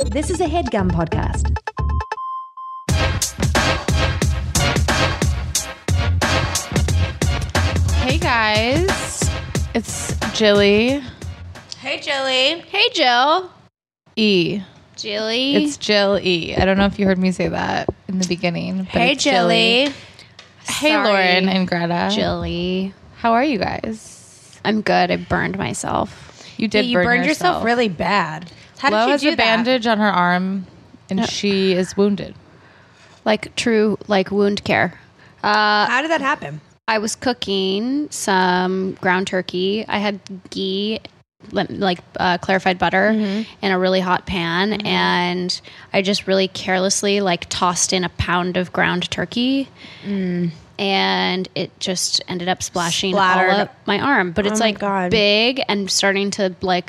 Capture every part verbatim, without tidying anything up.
This is a HeadGum podcast. Hey guys, it's Jilly. Hey, Jilly. Hey, Jill. E. Jilly. It's Jill E. I don't know if you heard me say that in the beginning. But Hey, it's Jilly. Hey, Sorry. Lauren and Greta. Jilly. How are you guys? I'm good. I burned myself. You did Yeah, you burn burned yourself. yourself really bad. How Lo did you has do a that? bandage on her arm, and No. she is wounded. Like true, like wound care. Uh, How did that happen? I was cooking some ground turkey. I had ghee, li- like uh, clarified butter, in a really hot pan, and I just really carelessly like tossed in a pound of ground turkey, and it just ended up splashing Splattered. all up my arm. But it's Oh my like God. big and starting to like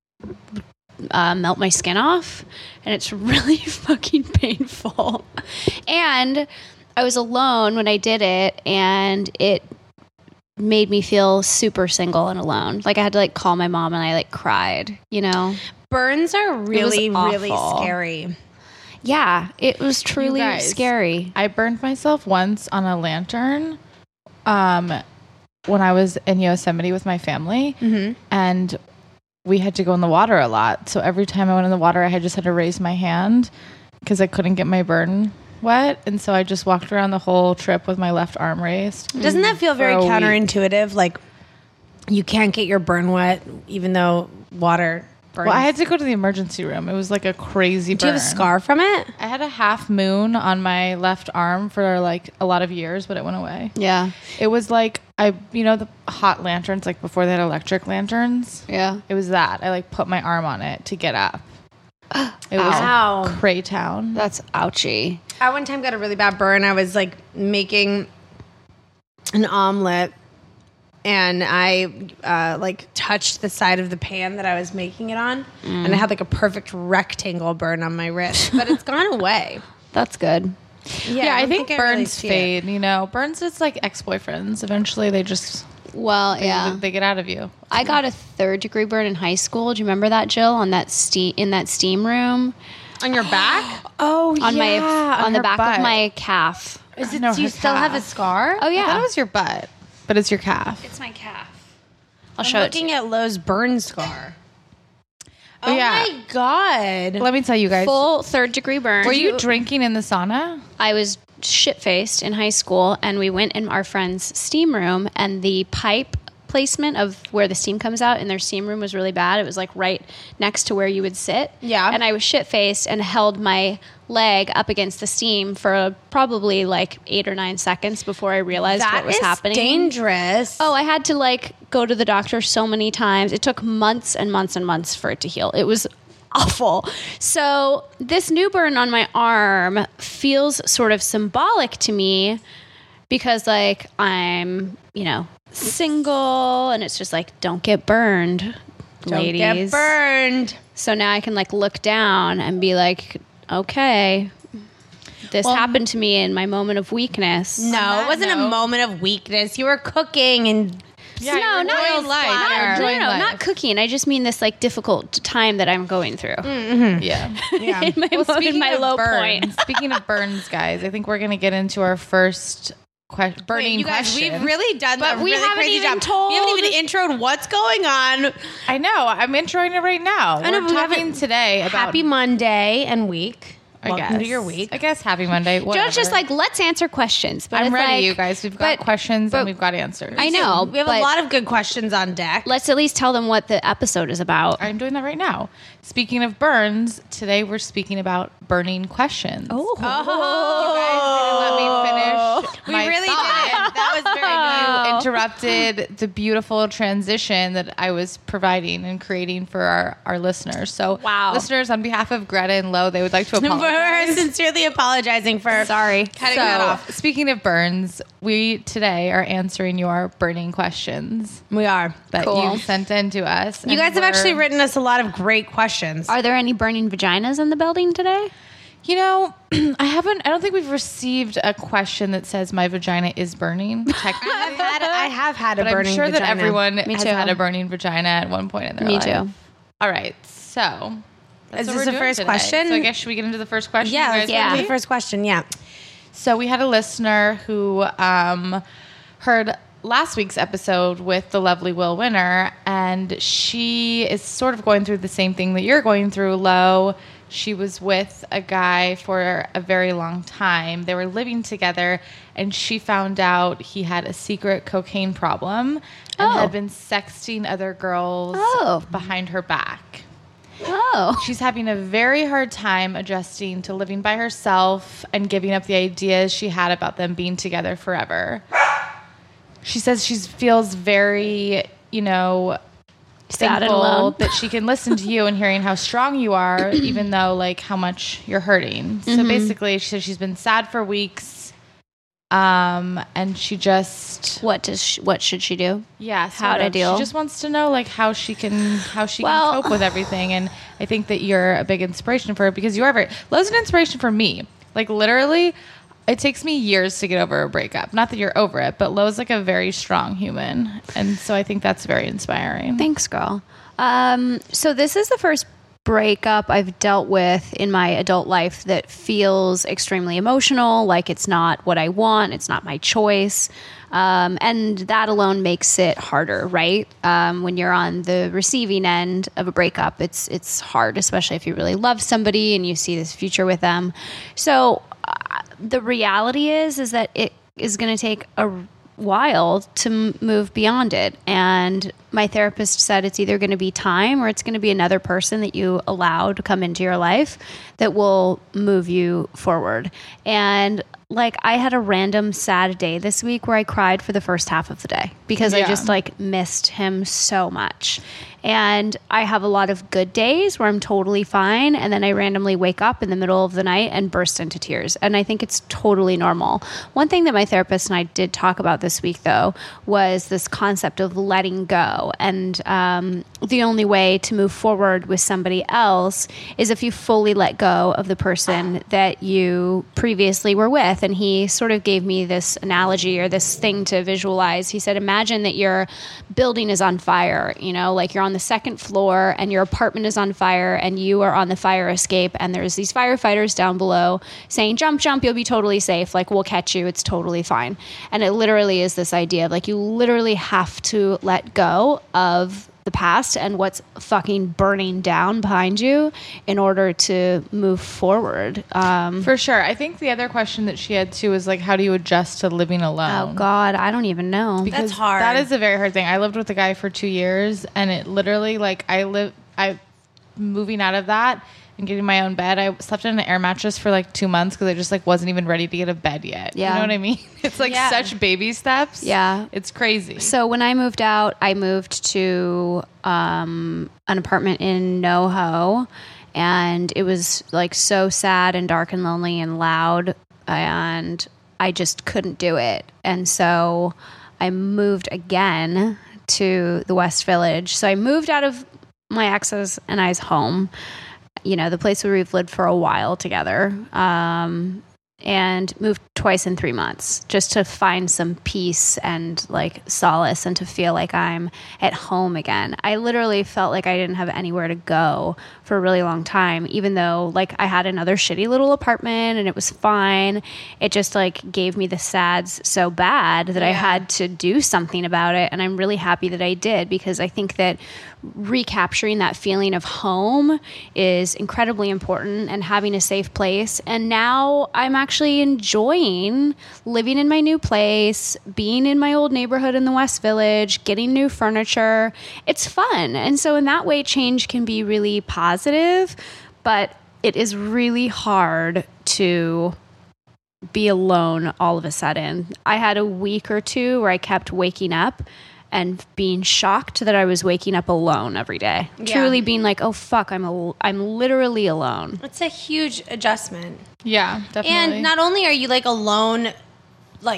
uh, melt my skin off, and it's really fucking painful. And I was alone when I did it, and it made me feel super single and alone. Like I had to like call my mom, and I like cried, you know? Burns are really, really awful. scary. Yeah, it was truly guys. scary. I burned myself once on a lantern um, when I was in Yosemite with my family, Mm-hmm. and we had to go in the water a lot. So every time I went in the water, I had just had to raise my hand because I couldn't get my burn wet. And so I just walked around the whole trip with my left arm raised. Doesn't that feel very For a week. counterintuitive? Like you can't get your burn wet, even though water burns. Well, I had to go to the emergency room. It was like a crazy burn. Do you have a scar from it? I had a half moon on my left arm for like a lot of years, but it went away. Yeah, It was like, I, you know, the hot lanterns, like before they had electric lanterns. yeah. It was that. I like put my arm on it to get up. It was Ow. Craytown. That's ouchy. I one time got a really bad burn. I was like making an omelet, and I uh, like touched the side of the pan that I was making it on, and I had like a perfect rectangle burn on my wrist, but it's gone away. That's good. Yeah, I, don't think, really burns see it. fade. You know, burns is like ex-boyfriends. Eventually, they just Well, they, yeah. they get out of you. I got a third degree burn in high school. Do you remember that, Jill? On that steam in that steam room On your back? Oh, on my on, the her back butt. of my calf. Is I it? know Do you her still have a calf. scar? Oh I thought yeah, it was your butt, but it's your calf. it's my calf. I'll I'm show it. To looking you. at Lo's burn scar. Oh, Oh yeah. my god! Let me tell you guys. Full third degree burn. Were you drinking in the sauna? I was shit faced in high school, and we went in our friend's steam room, and the pipe placement of where the steam comes out in their steam room was really bad. It was like right next to where you would sit. Yeah. And I was shit faced and held my leg up against the steam for probably like eight or nine seconds before I realized That what was is happening. dangerous. Oh, I had to like go to the doctor so many times. It took months and months and months for it to heal. It was awful. So this new burn on my arm feels sort of symbolic to me because like I'm, you know, single, and it's just like don't get burned, Don't ladies. get burned. So now I can like look down and be like, okay, this happened to me in my moment of weakness. No, that it wasn't a note- moment of weakness. You were cooking and Yeah, no, you're not enjoying life. Not, You're no, no, enjoying no, life. not cooking. I just mean this like difficult time that I'm going through. Yeah. yeah. in my, Well, mo- in speaking my of low burns, point. speaking of burns, guys, I think we're gonna get into our first que- burning Wait, you guys, question. we've really done But a we really haven't crazy even job. told- We haven't even introed what's going on. I know. I'm introing it right now. I know, we're but we talking haven't- today about. Happy Monday and week. I Welcome to guess. your week. I guess happy Monday. Whatever. Joe's just like, let's answer questions. But I'm it's ready, like, you guys. We've got but- questions but and we've got answers. I know. We have but a lot of good questions on deck. Let's at least tell them what the episode is about. I'm doing that right now. Speaking of burns, today we're speaking about burning questions. Oh, You guys didn't let me finish. We my really thought. did. That was very You new. interrupted the beautiful transition that I was providing and creating for our, our listeners. So, Wow. listeners, on behalf of Greta and Lo, they would like to We're apologize. sincerely apologizing for sorry. cutting So, that off. speaking of burns, we today are answering your burning questions We are. that Cool. you sent in to us. You and guys have we're- actually written us a lot of great questions. Are there any burning vaginas in the building today? You know, I haven't. I don't think we've received a question that says my vagina is burning. Technically, I've had, I have had a but I'm burning sure that vagina. everyone Me has too. had a burning vagina at one point in their Me life. too. All right, so That's Is what this we're the doing first today. question? So I guess should we get into the first question? Yeah, You let's guys get into ready? the first question. Yeah. So we had a listener who um, heard last week's episode with the lovely Will Winner, and she is sort of going through the same thing that you're going through, Lo. She was with a guy for a very long time. They were living together, and she found out he had a secret cocaine problem and Oh. had been sexting other girls Oh. behind her back. Oh. She's having a very hard time adjusting to living by herself and giving up the ideas she had about them being together forever. She says she feels very, you know, Sad and thankful alone. that she can listen to you and hearing how strong you are, even though like how much you're hurting. So Mm-hmm. basically, she says she's been sad for weeks, um, and she just What does she, what should she do? yeah, How sort to of. deal. She just wants to know like how she can how she Well- can cope with everything, and I think that you're a big inspiration for her because you are very. Lo's an inspiration for me. Like literally, it takes me years to get over a breakup. Not that you're over it, but Lo's like a very strong human, and so I think that's very inspiring. Thanks, girl. Um, so this is the first breakup I've dealt with in my adult life that feels extremely emotional, like it's not what I want, it's not my choice. Um, and that alone makes it harder, right? Um, when you're on the receiving end of a breakup, it's it's hard, especially if you really love somebody and you see this future with them. So uh, the reality is, is that it is going to take a while to m- move beyond it. And my therapist said it's either going to be time or it's going to be another person that you allow to come into your life that will move you forward. And like I had a random sad day this week where I cried for the first half of the day because I Yeah. just like missed him so much. And I have a lot of good days where I'm totally fine. And then I randomly wake up in the middle of the night and burst into tears. And I think it's totally normal. One thing that my therapist and I did talk about this week, though, was this concept of letting go. And um, the only way to move forward with somebody else is if you fully let go of the person that you previously were with. And he sort of gave me this analogy or this thing to visualize. He said, imagine that your building is on fire, you know, like you're on the second floor and your apartment is on fire and you are on the fire escape and there's these firefighters down below saying, jump, jump, you'll be totally safe. Like, we'll catch you. It's totally fine. And it literally is this idea of like, you literally have to let go of the past and what's fucking burning down behind you in order to move forward. Um, For sure. I think the other question that she had too is like, how do you adjust to living alone? oh God, I don't even know. Because hard. That is a very hard thing. I lived with a guy for two years, and it literally like I live. I moving out of that and getting my own bed. I slept in an air mattress for like two months because I just like wasn't even ready to get a bed yet. Yeah. You know what I mean? It's like Yeah. such baby steps. Yeah. It's crazy. So when I moved out, I moved to um, an apartment in NoHo, and it was like so sad and dark and lonely and loud, and I just couldn't do it. And so I moved again to the West Village. So I moved out of my ex's and I's home, you know, the place where we've lived for a while together. Um, and moved twice in three months just to find some peace and like solace and to feel like I'm at home again. I literally felt like I didn't have anywhere to go for a really long time, even though like I had another shitty little apartment and it was fine. It just like gave me the sads so bad that I had to do something about it. And I'm really happy that I did, because I think that recapturing that feeling of home is incredibly important, and having a safe place. And now I'm actually enjoying living in my new place, being in my old neighborhood in the West Village, getting new furniture. It's fun. And so in that way, change can be really positive, but it is really hard to be alone all of a sudden. I had a week or two where I kept waking up and being shocked that I was waking up alone every day. Yeah. Truly being like, oh fuck, I'm al- I'm literally alone. It's a huge adjustment. yeah, definitely. And not only are you like alone, like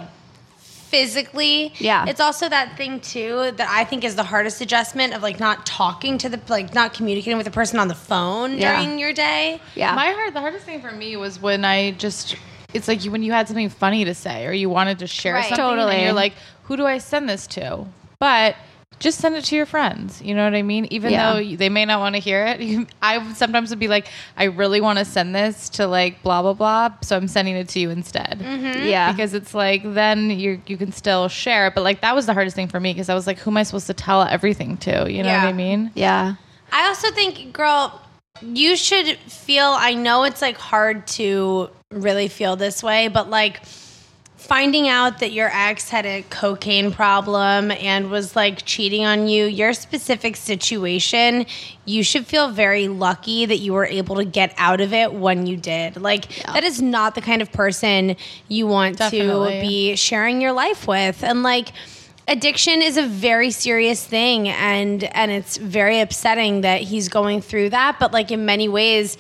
physically, Yeah. it's also that thing too that I think is the hardest adjustment of like not talking to the, like not communicating with the person on the phone Yeah. during your day. Yeah. My heart, the hardest thing for me was when I just, it's like you, when you had something funny to say or you wanted to share Right. something Totally. and you're like, who do I send this to? But just send it to your friends. You know what I mean? Even Yeah. though they may not want to hear it. You, I sometimes would be like, I really want to send this to like blah, blah, blah. So I'm sending it to you instead. Yeah. Because it's like, then you you can still share it. But like, that was the hardest thing for me because I was like, who am I supposed to tell everything to? You know Yeah. what I mean? yeah. I also think, girl, you should feel, I know it's like hard to really feel this way, but like finding out that your ex had a cocaine problem and was like cheating on you, your specific situation, you should feel very lucky that you were able to get out of it when you did. Like, Yeah. that is not the kind of person you want Definitely. to be sharing your life with. And like, addiction is a very serious thing, and and it's very upsetting that he's going through that. But like, in many ways,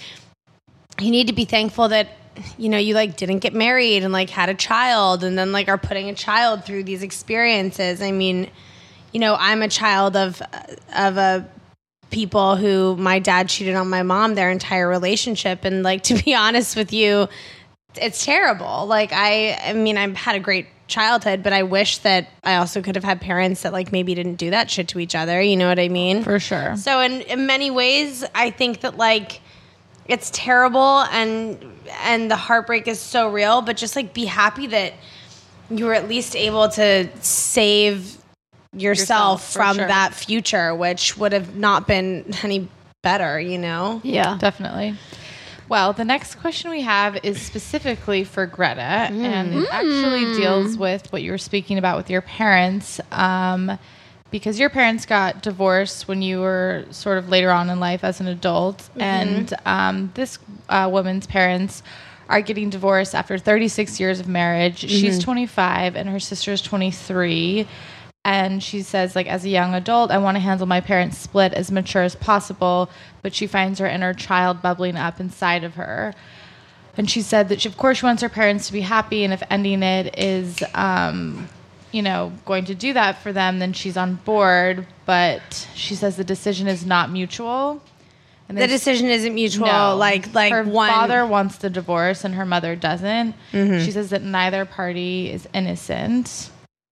you need to be thankful that, you know, you like didn't get married and like had a child and then like are putting a child through these experiences. I mean, you know, I'm a child of of a people who my dad cheated on my mom their entire relationship, and like, to be honest with you, it's terrible. Like, I I mean, I've had a great childhood, but I wish that I also could have had parents that like maybe didn't do that shit to each other. You know what I mean? For sure. So in, in many ways, I think that like it's terrible and and the heartbreak is so real, but just like be happy that you were at least able to save yourself, Yourself, for from sure. that future, which would have not been any better, you know? Yeah. Definitely. Well, the next question we have is specifically for Greta, and it actually deals with what you were speaking about with your parents, um, because your parents got divorced when you were sort of later on in life as an adult, and um, this uh, woman's parents are getting divorced after thirty-six years of marriage. She's twenty-five, and her sister's twenty-three. And she says, like, as a young adult, I want to handle my parents' split as mature as possible, but she finds her inner child bubbling up inside of her. And she said that, she, of course, she wants her parents to be happy, and if ending it is, um, you know, going to do that for them, then she's on board. But she says the decision is not mutual. And The they- decision isn't mutual. no. Like, like her one father wants the divorce, and her mother doesn't. She says that neither party is innocent.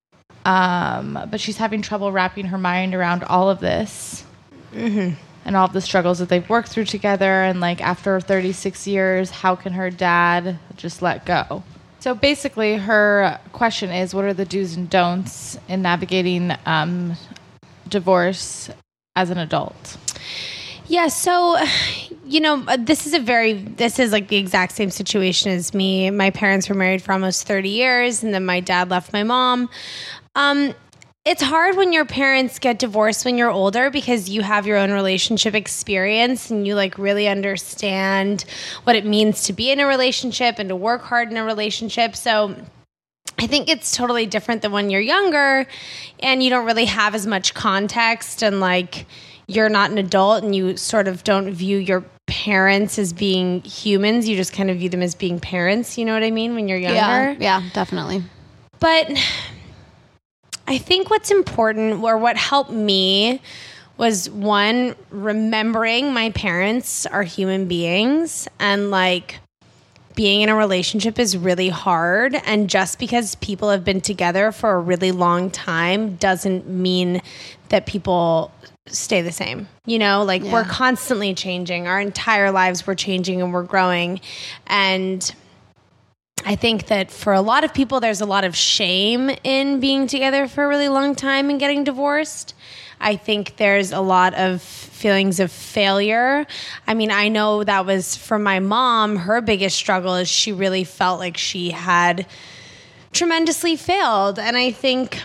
Um, but she's having trouble wrapping her mind around all of this and all of the struggles that they've worked through together. And like, after thirty-six years, how can her dad just let go? So basically, her question is, what are the do's and don'ts in navigating um, divorce as an adult? Yeah, so, you know, uh, this is a very, this is like the exact same situation as me. My parents were married for almost thirty years, and then my dad left my mom. Um, it's hard when your parents get divorced when you're older because you have your own relationship experience and you like really understand what it means to be in a relationship and to work hard in a relationship. So I think it's totally different than when you're younger and you don't really have as much context and like you're not an adult and you sort of don't view your parents as being humans. You just kind of view them as being parents. You know what I mean? When you're younger. Yeah. Yeah, definitely. But I think what's important, or what helped me, was one, remembering my parents are human beings and like being in a relationship is really hard. And just because people have been together for a really long time doesn't mean that people stay the same. You know, like Yeah. we're constantly changing. Our entire lives we're changing and we're growing. And I think that for a lot of people, there's a lot of shame in being together for a really long time and getting divorced. I think there's a lot of feelings of failure. I mean, I know that was for my mom, her biggest struggle is she really felt like she had tremendously failed. And I think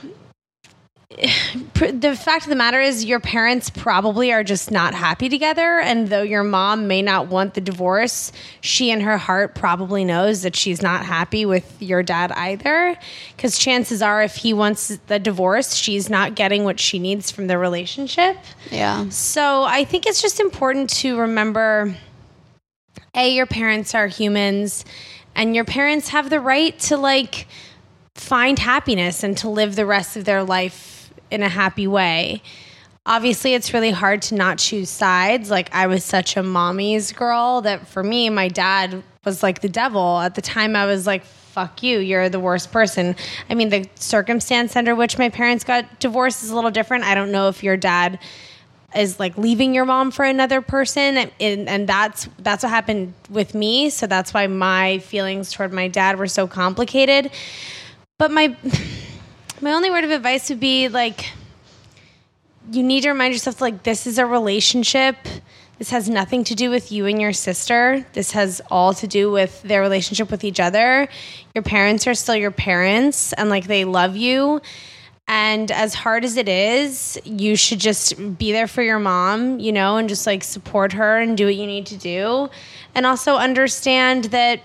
the fact of the matter is your parents probably are just not happy together. And though your mom may not want the divorce, she in her heart probably knows that she's not happy with your dad either. Because chances are if he wants the divorce, she's not getting what she needs from the relationship. Yeah. So I think it's just important to remember, A, your parents are humans and your parents have the right to like find happiness and to live the rest of their life in a happy way. Obviously, it's really hard to not choose sides. Like, I was such a mommy's girl that for me, my dad was like the devil. At the time, I was like fuck you, you're the worst person. I mean, the circumstance under which my parents got divorced is a little different. I don't know if your dad is like leaving your mom for another person, and, and that's that's what happened with me. So that's why my feelings toward my dad were so complicated. But my my only word of advice would be like, you need to remind yourself, like, this is a relationship. This has nothing to do with you and your sister. This has all to do with their relationship with each other. Your parents are still your parents, and like, they love you. And as hard as it is, you should just be there for your mom, you know, and just like support her and do what you need to do. And also understand that,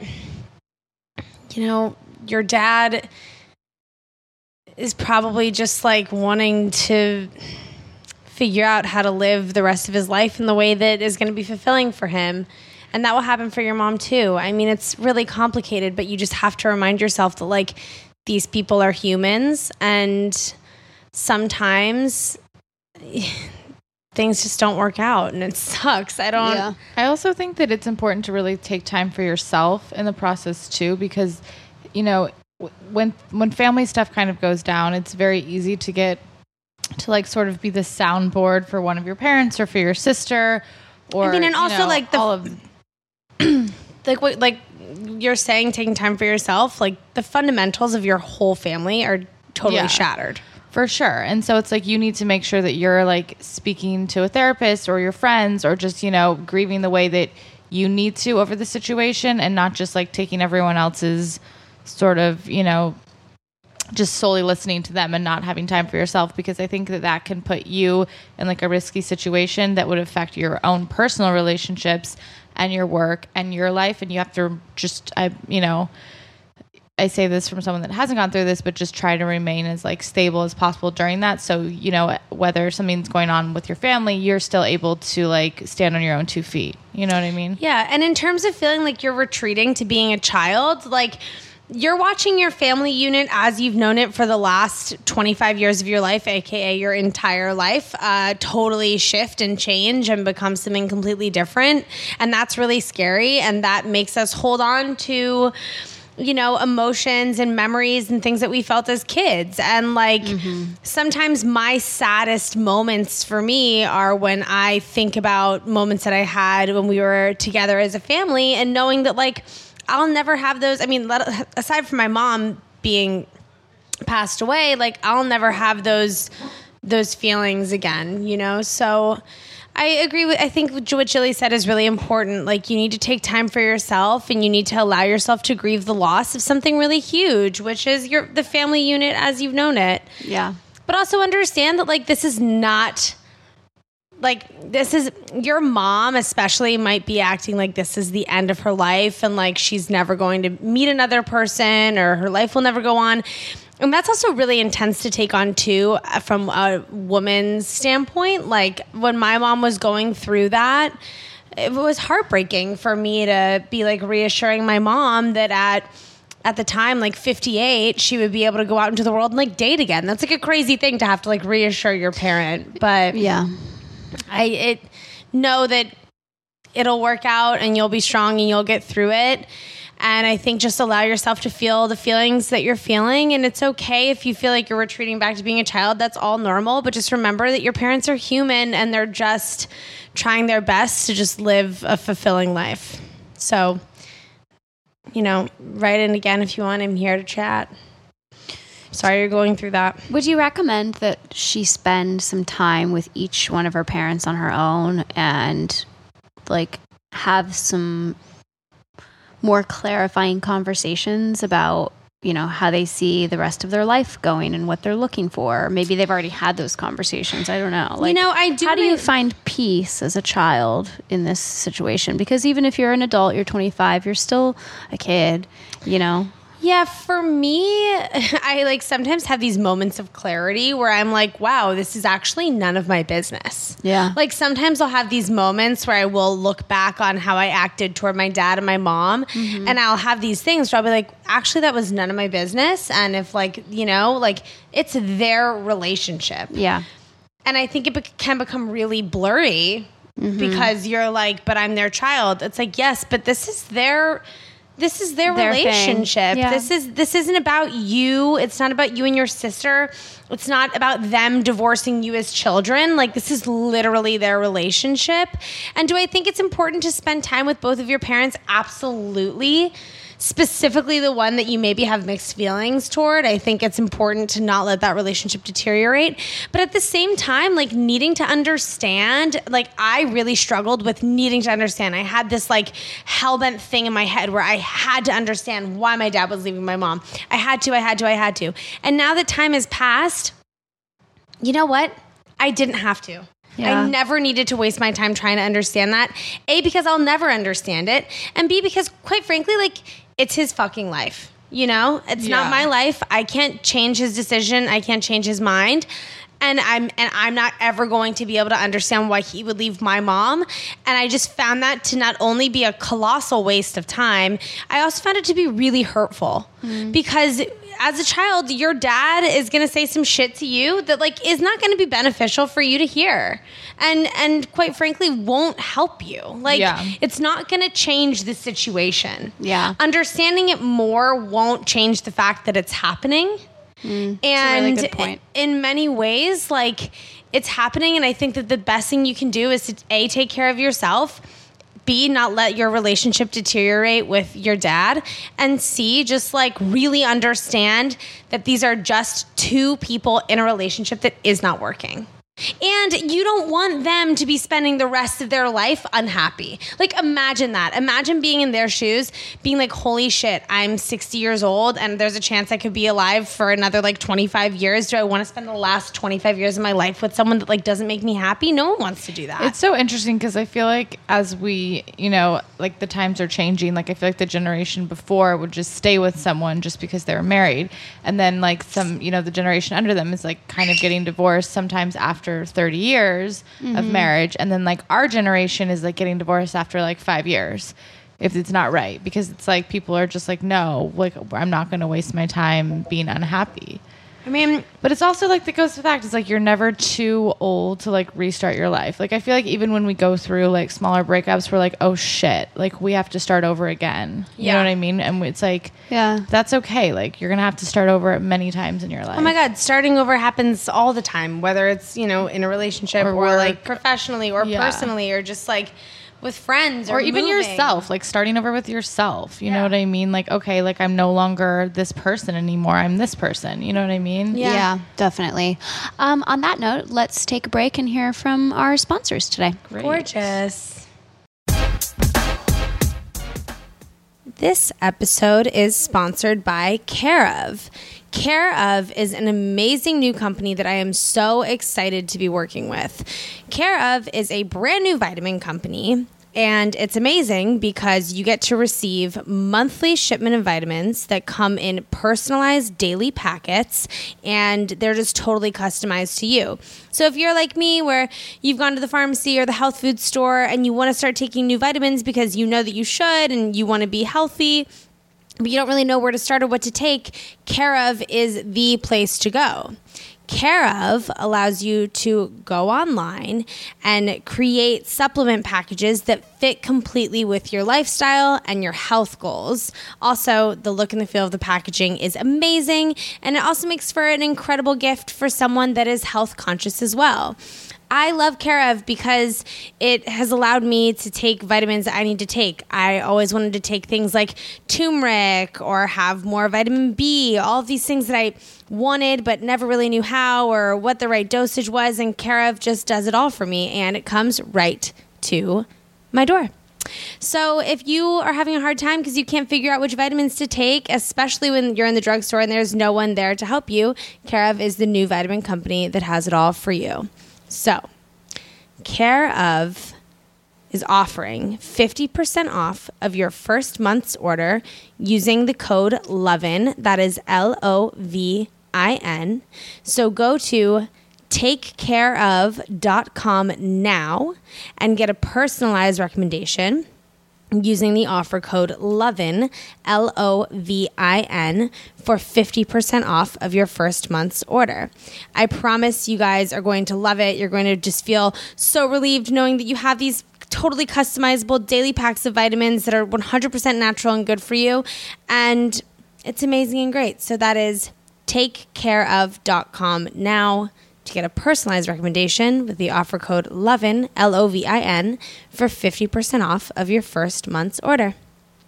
you know, your dad is probably just like wanting to figure out how to live the rest of his life in the way that is going to be fulfilling for him. And that will happen for your mom too. I mean, it's really complicated, but you just have to remind yourself that like, these people are humans, and sometimes things just don't work out, and it sucks. I don't. Yeah. I also think that it's important to really take time for yourself in the process too, because, you know, when when family stuff kind of goes down, it's very easy to get to like sort of be the soundboard for one of your parents or for your sister, or I mean, and you also know, like the all of like what like you're saying, taking time for yourself, like the fundamentals of your whole family are totally Yeah. shattered. For sure. And so it's like you need to make sure that you're like speaking to a therapist or your friends, or just, you know, grieving the way that you need to over the situation, and not just like taking everyone else's sort of, you know, just solely listening to them and not having time for yourself, because I think that that can put you in like a risky situation that would affect your own personal relationships and your work and your life. And you have to just, I, you know, I say this from someone that hasn't gone through this, but just try to remain as like stable as possible during that. So, you know, whether something's going on with your family, you're still able to like stand on your own two feet. You know what I mean? Yeah. And in terms of feeling like you're retreating to being a child, like, you're watching your family unit as you've known it for the last twenty-five years of your life, aka your entire life, uh, totally shift and change and become something completely different. And that's really scary. And that makes us hold on to, you know, emotions and memories and things that we felt as kids. And like, mm-hmm. sometimes my saddest moments for me are when I think about moments that I had when we were together as a family, and knowing that like, I'll never have those. I mean, let, aside from my mom being passed away, like I'll never have those those feelings again, you know? So I agree with, I think what Jilly said is really important. Like, you need to take time for yourself, and you need to allow yourself to grieve the loss of something really huge, which is your the family unit as you've known it. Yeah. But also understand that like, this is not... Like, this is your mom, especially, might be acting like this is the end of her life, and like she's never going to meet another person, or her life will never go on. And that's also really intense to take on too, from a woman's standpoint. Like, when my mom was going through that, it was heartbreaking for me to be like reassuring my mom that at at the time, like fifty-eight, she would be able to go out into the world and like date again. That's like a crazy thing to have to like reassure your parent. But yeah. I it know that it'll work out, and you'll be strong, and you'll get through it. And I think just allow yourself to feel the feelings that you're feeling. And it's okay if you feel like you're retreating back to being a child. That's all normal. But just remember that your parents are human, and they're just trying their best to just live a fulfilling life. So, you know, write in again if you want. I'm here to chat. Sorry you're going through that. Would you recommend that she spend some time with each one of her parents on her own, and like have some more clarifying conversations about, you know, how they see the rest of their life going and what they're looking for? Maybe they've already had those conversations. I don't know. Like, you know, I do. How do you find peace as a child in this situation? Because even if you're an adult, you're twenty-five, you're still a kid, you know? Yeah, for me, I like sometimes have these moments of clarity where I'm like, wow, this is actually none of my business. Yeah. Like sometimes I'll have these moments where I will look back on how I acted toward my dad and my mom, mm-hmm. and I'll have these things where I'll be like, actually, that was none of my business. And if like, you know, like it's their relationship. Yeah. And I think it be- can become really blurry, mm-hmm. because you're like, but I'm their child. It's like, yes, but this is their... this is their, Their thing. relationship. Yeah. This is this isn't about you. It's not about you and your sister. It's not about them divorcing you as children. Like, this is literally their relationship. And do I think it's important to spend time with both of your parents? Absolutely. Specifically the one that you maybe have mixed feelings toward. I think it's important to not let that relationship deteriorate. But at the same time, like, needing to understand, like, I really struggled with needing to understand. I had this like hellbent thing in my head where I had to understand why my dad was leaving my mom. I had to, I had to, I had to. And now that time has passed, you know what? I didn't have to. Yeah. I never needed to waste my time trying to understand that. A, because I'll never understand it. And B, because quite frankly, like, it's his fucking life. You know, it's Yeah. not my life. I can't change his decision. I can't change his mind. And I'm and I'm not ever going to be able to understand why he would leave my mom. And I just found that to not only be a colossal waste of time, I also found it to be really hurtful. Mm. Because as a child, your dad is going to say some shit to you that, like, is not going to be beneficial for you to hear. And and quite frankly, won't help you. Like, Yeah. it's not going to change the situation. Yeah. Understanding it more won't change the fact that it's happening. Mm, And really good point. in many ways, like, it's happening. And I think that the best thing you can do is to, A, take care of yourself, B, not let your relationship deteriorate with your dad, and C, just like really understand that these are just two people in a relationship that is not working. And you don't want them to be spending the rest of their life unhappy. Like, imagine that. Imagine being in their shoes, being like, holy shit, I'm sixty years old and there's a chance I could be alive for another like twenty-five years. Do I want to spend the last twenty-five years of my life with someone that like doesn't make me happy? No one wants to do that. It's so interesting because I feel like as we, you know, like the times are changing, like I feel like the generation before would just stay with someone just because they were married. And then like some, you know, the generation under them is like kind of getting divorced sometimes after thirty years mm-hmm. of marriage. And then like our generation is like getting divorced after like five years if it's not right. Because it's like people are just like, no, like I'm not going to waste my time being unhappy. I mean, but it's also like that goes to the fact it's like you're never too old to like restart your life. Like I feel like even when we go through like smaller breakups, we're like, oh shit, like we have to start over again. You yeah. know what I mean? And it's like, yeah, that's okay. Like you're gonna have to start over many times in your life. Oh my god, starting over happens all the time, whether it's, you know, in a relationship or, or like professionally or yeah. personally or just like with friends or, or even moving. yourself, like starting over with yourself. You yeah. know what I mean? Like, okay, like I'm no longer this person anymore. I'm this person. You know what I mean? Yeah, yeah definitely. Um, on that note, let's take a break and hear from our sponsors today. Great. Gorgeous. This episode is sponsored by Care of. Care of is an amazing new company that I am so excited to be working with. Care of is a brand new vitamin company, and it's amazing because you get to receive monthly shipment of vitamins that come in personalized daily packets, and they're just totally customized to you. So if you're like me, where you've gone to the pharmacy or the health food store and you want to start taking new vitamins because you know that you should and you want to be healthy, but you don't really know where to start or what to take, Care of is the place to go. Care of allows you to go online and create supplement packages that fit completely with your lifestyle and your health goals. Also, the look and the feel of the packaging is amazing, and it also makes for an incredible gift for someone that is health conscious as well. I love Care of because it has allowed me to take vitamins that I need to take. I always wanted to take things like turmeric or have more vitamin B, all of these things that I wanted but never really knew how or what the right dosage was, and Care of just does it all for me, and it comes right to my door. So if you are having a hard time because you can't figure out which vitamins to take, especially when you're in the drugstore and there's no one there to help you, Care of is the new vitamin company that has it all for you. So, Care of is offering fifty percent off of your first month's order using the code LOVIN. That is L O V I N. So go to take care of dot com now and get a personalized recommendation using the offer code LOVIN, L O V I N, for fifty percent off of your first month's order. I promise you guys are going to love it. You're going to just feel so relieved knowing that you have these totally customizable daily packs of vitamins that are one hundred percent natural and good for you. And it's amazing and great. So that is take care of dot com now to get a personalized recommendation with the offer code LOVIN, L O V I N, for fifty percent off of your first month's order.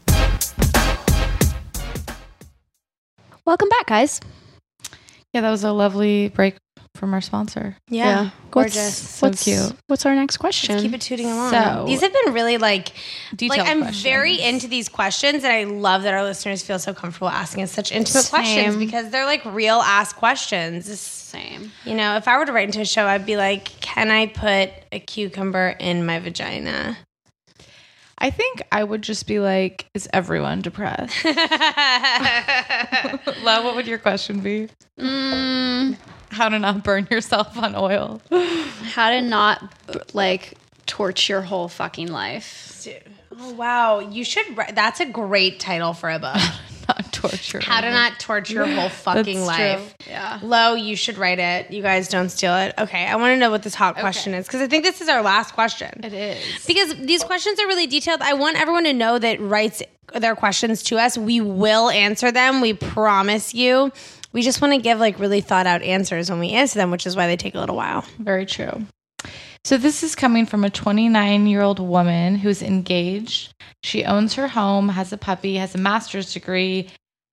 Welcome back, guys. Yeah, that was a lovely break from our sponsor. Yeah, gorgeous. What's, So what's, cute. What's our next question? Let's keep it tooting along. So- these have been really like, Detailed like I'm questions. very into these questions, and I love that our listeners feel so comfortable asking us such intimate Same. questions because they're like real ass questions. It's- Same. You know, if I were to write into a show, I'd be like, can I put a cucumber in my vagina? I think I would just be like, is everyone depressed? Love, what would your question be? Mm, How to not burn yourself on oil. how to not like torch your whole fucking life. Oh, wow. You should, write, that's a great title for a book. Not torture. How to not torture your whole fucking That's life. true. Yeah. Lo, you should write it. You guys don't steal it. Okay, I want to know what this hot question is because I think this is our last question. It is. Because these questions are really detailed. I want everyone to know that writes their questions to us. We will answer them. We promise you. We just want to give like really thought out answers when we answer them, which is why they take a little while. Very true. So this is coming from a twenty-nine-year-old woman who's engaged. She owns her home, has a puppy, has a master's degree,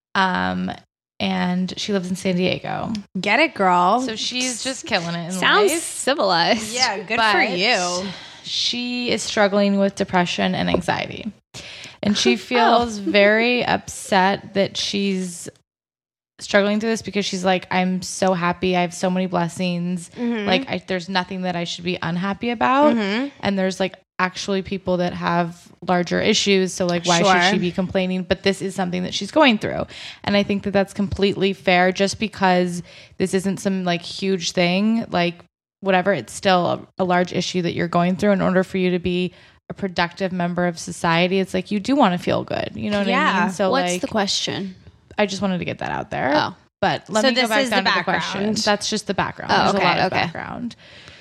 um, and she lives in San Diego. Get it, girl. So she's just killing it in Sounds life. civilized. yeah, good But for you. She is struggling with depression and anxiety. And she feels very upset that she's struggling through this because she's like, I'm so happy. I have so many blessings. Mhm. Like, I, there's nothing that I should be unhappy about. Mhm. And there's like actually people that have larger issues. So, like, why Sure. should she be complaining? But this is something that she's going through. And I think that that's completely fair just because this isn't some like huge thing. Like, whatever, it's still a, a large issue that you're going through. In order for you to be a productive member of society, it's like you do want to feel good. You know what I Yeah. mean? So, What's like, the question? I just wanted to get that out there. Oh. But let So me go this back is down the to the question. background. That's just the background. Oh, There's okay, a lot of okay. background.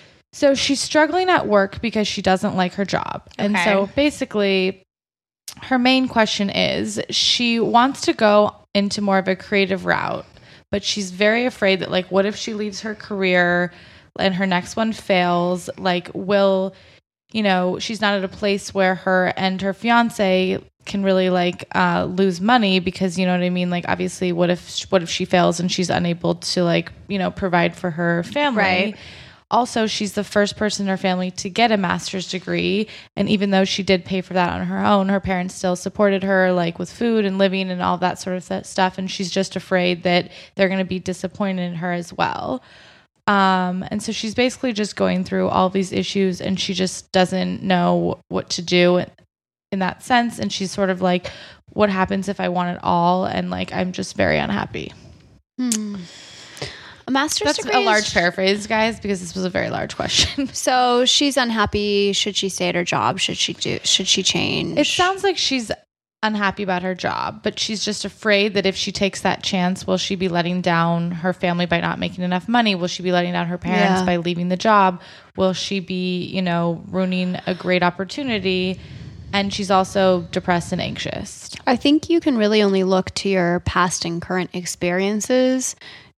So she's struggling at work because she doesn't like her job. And Okay. so basically her main question is she wants to go into more of a creative route, but she's very afraid that, like, what if she leaves her career and her next one fails? Like, will, you know, she's not at a place where her and her fiance can really like uh, lose money because, you know what I mean? Like, obviously, what if what if she fails and she's unable to, like, you know, provide for her family? Right. Also, she's the first person in her family to get a master's degree. And even though she did pay for that on her own, her parents still supported her, like, with food and living and all that sort of th- stuff. And she's just afraid that they're going to be disappointed in her as well. Um, and so she's basically just going through all these issues and she just doesn't know what to do in that sense. And she's sort of like, what happens if I want it all? And, like, I'm just very unhappy. Hmm. A master's That's degree a is- large paraphrase, guys, because this was a very large question. So she's unhappy. Should she stay at her job? Should she do? Should she change? It sounds like she's unhappy about her job, but she's just afraid that if she takes that chance, will she be letting down her family by not making enough money? Will she be letting down her parents Yeah. by leaving the job? Will she be, you know, ruining a great opportunity? And she's also depressed and anxious. I think you can really only look to your past and current experiences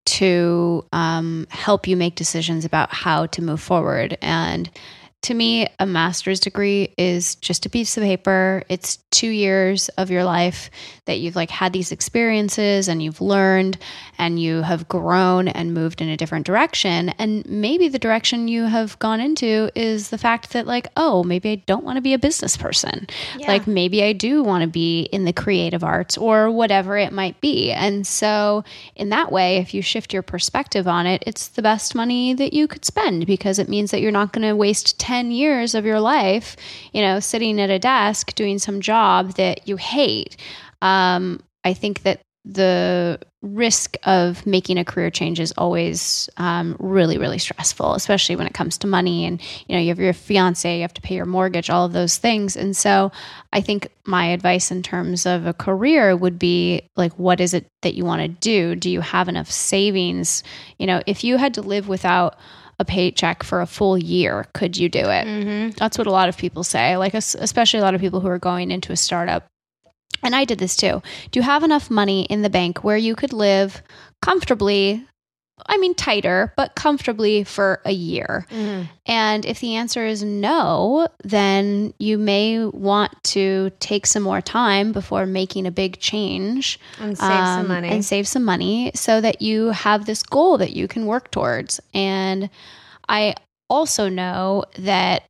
to um, help you make decisions about how to move forward. And to me, a master's degree is just a piece of paper. It's two years of your life that you've like had these experiences and you've learned and you have grown and moved in a different direction. And maybe the direction you have gone into is the fact that, like, oh, maybe I don't want to be a business person. Yeah. Like, maybe I do want to be in the creative arts or whatever it might be. And so in that way, if you shift your perspective on it, it's the best money that you could spend because it means that you're not going to waste ten years of your life, you know, sitting at a desk doing some job that you hate. Um, I think that the risk of making a career change is always um, really, really stressful, especially when it comes to money. And, you know, you have your fiance, you have to pay your mortgage, all of those things. And so I think my advice in terms of a career would be like, what is it that you want to do? Do you have enough savings? You know, if you had to live without a paycheck for a full year, could you do it? Mm-hmm. That's what a lot of people say, like especially a lot of people who are going into a startup. And I did this too. Do you have enough money in the bank where you could live comfortably? I mean, tighter, but comfortably for a year. Mm-hmm. And if the answer is no, then you may want to take some more time before making a big change and save um, some money and save some money so that you have this goal that you can work towards. And I also know that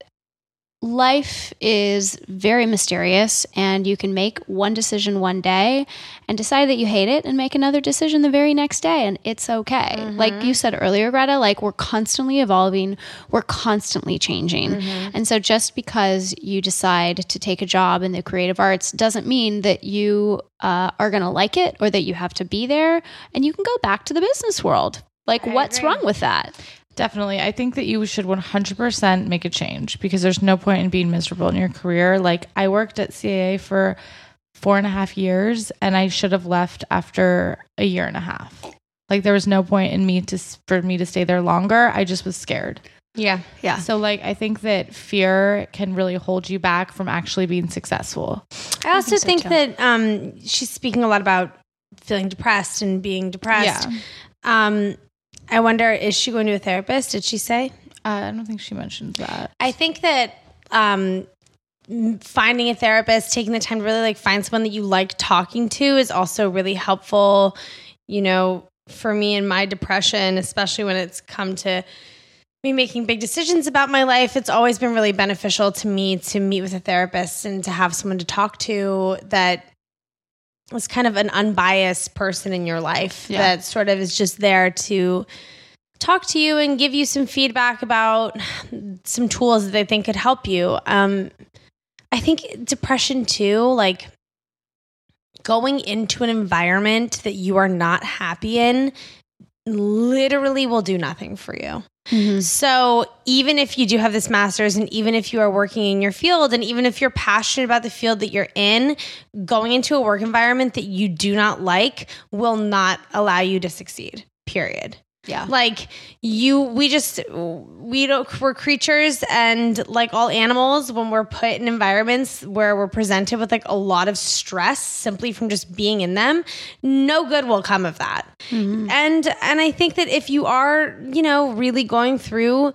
life is very mysterious, and you can make one decision one day and decide that you hate it and make another decision the very next day, and it's okay. Mm-hmm. Like you said earlier, Greta, like we're constantly evolving, we're constantly changing. Mm-hmm. And so just because you decide to take a job in the creative arts doesn't mean that you uh, are going to like it or that you have to be there, and you can go back to the business world. Like, I what's agree. wrong with that? Definitely. I think that you should one hundred percent make a change because there's no point in being miserable in your career. Like I worked at C A A for four and a half years and I should have left after a year and a half. Like there was no point in me to, for me to stay there longer. I just was scared. Yeah. Yeah. So like, I think that fear can really hold you back from actually being successful. I also I think, so think that um, she's speaking a lot about feeling depressed and being depressed. Yeah. Um, I wonder, is she going to a therapist? Did she say? Uh, I don't think she mentioned that. I think that um, finding a therapist, taking the time to really like find someone that you like talking to is also really helpful. You know, for me in my depression, especially when it's come to me making big decisions about my life, it's always been really beneficial to me to meet with a therapist and to have someone to talk to that was kind of an unbiased person in your life yeah. that sort of is just there to talk to you and give you some feedback about some tools that they think could help you. Um, I think depression too, like going into an environment that you are not happy in literally will do nothing for you. Mm-hmm. So even if you do have this master's and even if you are working in your field and even if you're passionate about the field that you're in, going into a work environment that you do not like will not allow you to succeed, period. Yeah. Like you, we just, we don't, we're creatures and like all animals, when we're put in environments where we're presented with like a lot of stress simply from just being in them, no good will come of that. Mm-hmm. And, and I think that if you are, you know, really going through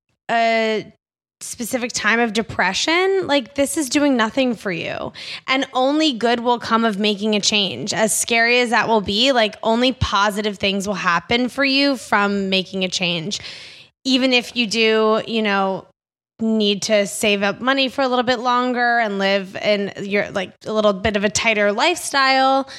a specific time of depression, like this is doing nothing for you, and only good will come of making a change. As scary as that will be, like only positive things will happen for you from making a change. Even if you do, you know, need to save up money for a little bit longer and live in your like a little bit of a tighter lifestyle,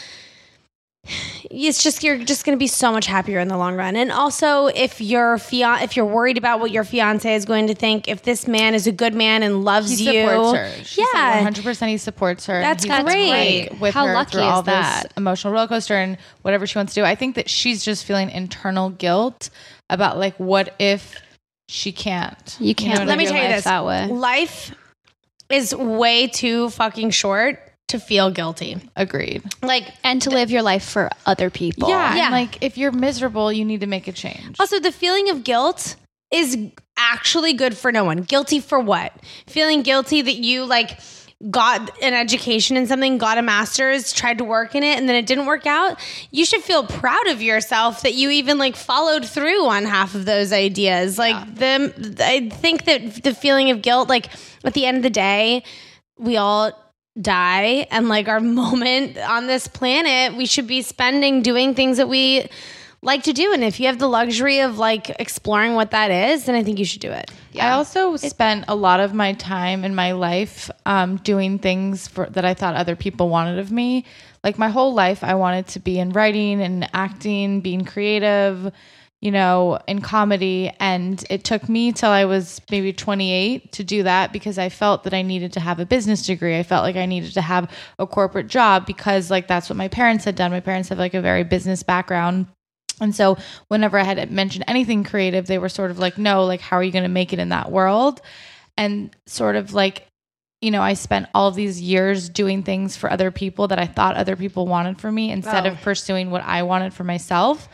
it's just, you're just going to be so much happier in the long run. And also if your fian- if you're worried about what your fiance is going to think, if this man is a good man and loves he you, supports her. She yeah, said one hundred percent he supports her. That's He's great. With How her lucky through is all that? This emotional roller coaster and whatever she wants to do. I think that she's just feeling internal guilt about like, what if she can't? You can't. You know, let me tell you this: that way. Life is way too fucking short to feel guilty. Agreed. Like, and to live your life for other people. Yeah, yeah. And like if you're miserable, you need to make a change. Also, the feeling of guilt is actually good for no one. Guilty for what? Feeling guilty that you like got an education in something, got a master's, tried to work in it, and then it didn't work out. You should feel proud of yourself that you even like followed through on half of those ideas. Like yeah. them, I think that the feeling of guilt, like at the end of the day, we all die, and like our moment on this planet, we should be spending doing things that we like to do. And if you have the luxury of like exploring what that is, then I think you should do it. Yeah. I also spent a lot of my time in my life um, doing things for, that I thought other people wanted of me. Like my whole life, I wanted to be in writing and acting, being creative, you know, in comedy. And it took me till I was maybe twenty-eight to do that because I felt that I needed to have a business degree. I felt like I needed to have a corporate job because like that's what my parents had done. My parents have like a very business background. And so whenever I had mentioned anything creative, they were sort of like, no, like, how are you going to make it in that world? And sort of like, you know, I spent all of these years doing things for other people that I thought other people wanted for me instead Oh. of pursuing what I wanted for myself.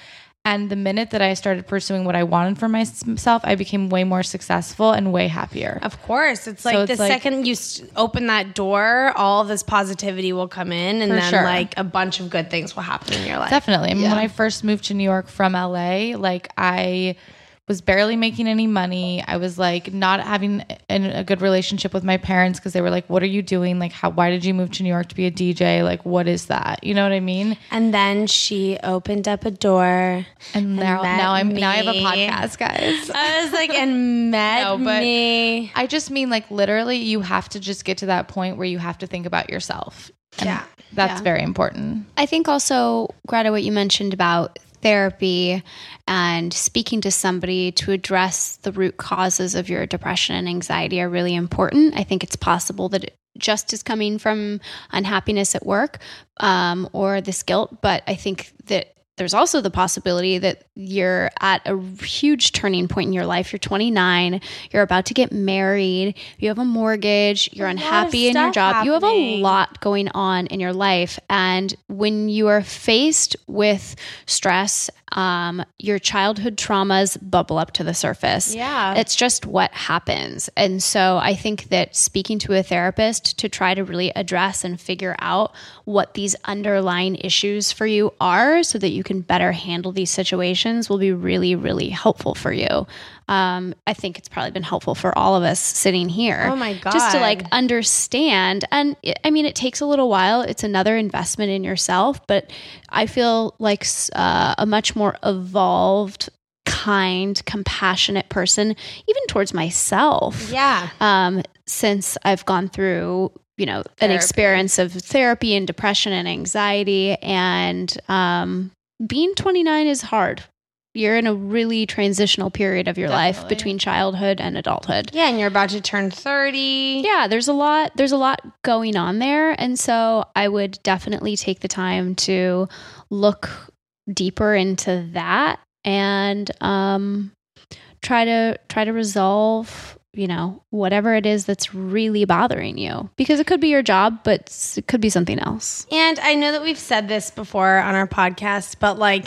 And the minute that I started pursuing what I wanted for myself, I became way more successful and way happier. Of course. It's like So the it's like- second you s- open that door, all of this positivity will come in, and For then sure. like a bunch of good things will happen in your life. Definitely. I mean, when I first moved to New York from L A, like I was barely making any money. I was like not having an, a good relationship with my parents because they were like, what are you doing? Like, how, why did you move to New York to be a D J? Like, what is that? You know what I mean? And then she opened up a door. And now, met now I'm, now I have a me. podcast, guys. I was like, and met No, but me. I just mean like literally you have to just get to that point where you have to think about yourself. And Yeah. That's Yeah. very important. I think also, Greta, what you mentioned about therapy and speaking to somebody to address the root causes of your depression and anxiety are really important. I think it's possible that it just is coming from unhappiness at work um, or this guilt, but I think that there's also the possibility that you're at a huge turning point in your life. You're twenty-nine, you're about to get married, you have a mortgage, you're A lot of unhappy in your stuff job. You have a happening. lot going on in your life. And when you are faced with stress, um, your childhood traumas bubble up to the surface. Yeah. It's just what happens. And so I think that speaking to a therapist to try to really address and figure out what these underlying issues for you are so that you can better handle these situations will be really, really helpful for you. Um, I think it's probably been helpful for all of us sitting here. Oh my Just to like God. understand. And it- I mean, it takes a little while. It's another investment in yourself, but I feel like uh, a much more evolved, kind, compassionate person, even towards myself. Yeah. Um, since I've gone through, you know, an Therapy. experience of therapy and depression and anxiety, and um, being twenty-nine is hard. You're in a really transitional period of your life Definitely. between childhood and adulthood. Yeah, and you're about to turn thirty. Yeah, there's a lot there's a lot going on there, and so I would definitely take the time to look deeper into that and um try to try to resolve, you know, whatever it is that's really bothering you, because it could be your job, but it could be something else. And I know that we've said this before on our podcast, but like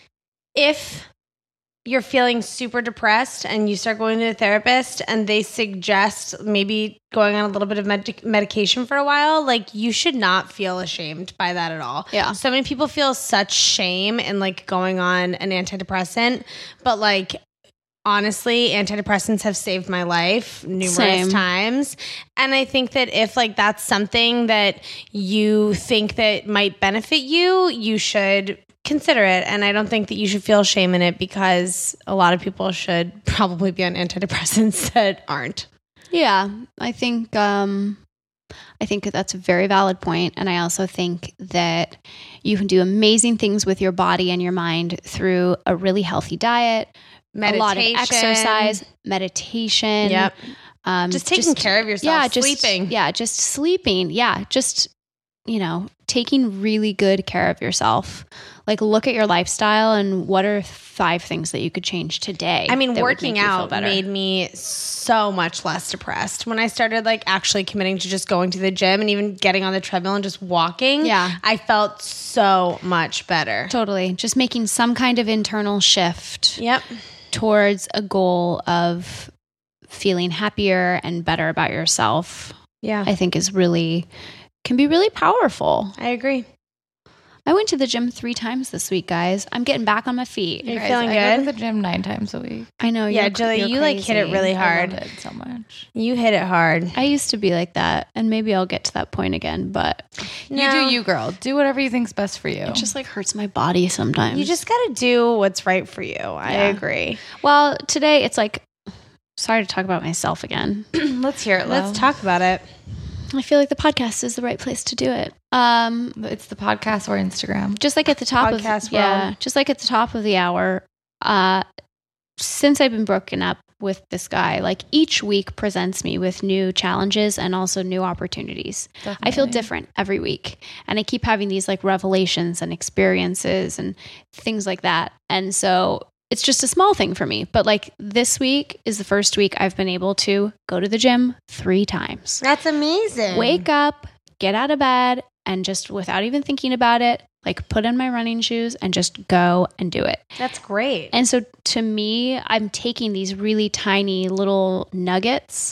if you're feeling super depressed and you start going to a therapist and they suggest maybe going on a little bit of med- medication for a while, like you should not feel ashamed by that at all. Yeah. So many people feel such shame in like going on an antidepressant, but like honestly, antidepressants have saved my life numerous Same. times. And I think that if like that's something that you think that might benefit you, you should consider it. And I don't think that you should feel shame in it, because a lot of people should probably be on antidepressants that aren't. Yeah, I think um, I think that that's a very valid point, and I also think that you can do amazing things with your body and your mind through a really healthy diet, a lot of Meditation. exercise, meditation. Yep. Um, Just taking care of yourself. Yeah, just sleeping. Yeah, just sleeping. Yeah, just you know, taking really good care of yourself. Like, look at your lifestyle and what are five things that you could change today. I mean, that would working make you feel out better. made me so much less depressed. When I started like actually committing to just going to the gym and even getting on the treadmill and just walking, Yeah. I felt so much better. Totally. Just making some kind of internal shift Yep. towards a goal of feeling happier and better about yourself, Yeah. I think is really, can be really powerful. I agree. I went to the gym three times this week, guys. I'm getting back on my feet. You're Guys, feeling I go good? to the gym nine times a week. I know. Yeah, you're, Julie, you're you, like, hit it crazy. really I hard. love it so much. You hit it hard. I used to be like that, and maybe I'll get to that point again, but No. You do you, girl. Do whatever you think's best for you. it just like hurts my body sometimes. You just got to do what's right for you. I Yeah. agree. well, today it's like, sorry to talk about myself again. Let's hear it. Let's Let's talk about it. I feel like the podcast is the right place to do it. Um, It's the podcast or Instagram. just like at the top Podcast of yeah, world. just like at the top of the hour. Uh, since I've been broken up with this guy, like each week presents me with new challenges and also new opportunities. I feel Definitely. different every week, and I keep having these like revelations and experiences and things like that. And so it's just a small thing for me, but like this week is the first week I've been able to go to the gym three times. That's amazing. Wake up, get out of bed, and just without even thinking about it, Like put on my running shoes and just go and do it. That's great. And so to me, I'm taking these really tiny little nuggets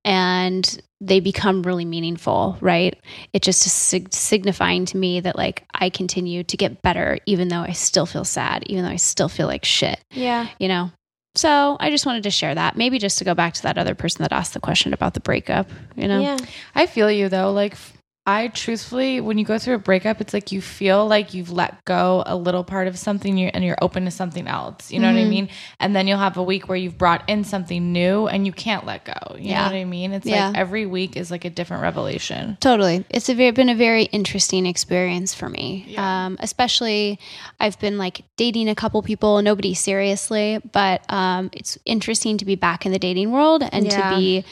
and they become really meaningful, right? It just is sig- signifying to me that like I continue to get better, even though I still feel sad, even though I still feel like shit, Yeah. you know? So I just wanted to share that. Maybe just to go back to that other person that asked the question about the breakup, you know? Yeah. I feel you though. Like f- I truthfully, when you go through a breakup, it's like you feel like you've let go a little part of something you, and you're open to something else. You know Mm-hmm. what I mean? And then you'll have a week where you've brought in something new and you can't let go. You Yeah. know what I mean? It's Yeah. like every week is like a different revelation. Totally. It's a very, been a very interesting experience for me. Yeah. Um, especially I've been like dating a couple people, nobody seriously, but um, it's interesting to be back in the dating world and Yeah. to be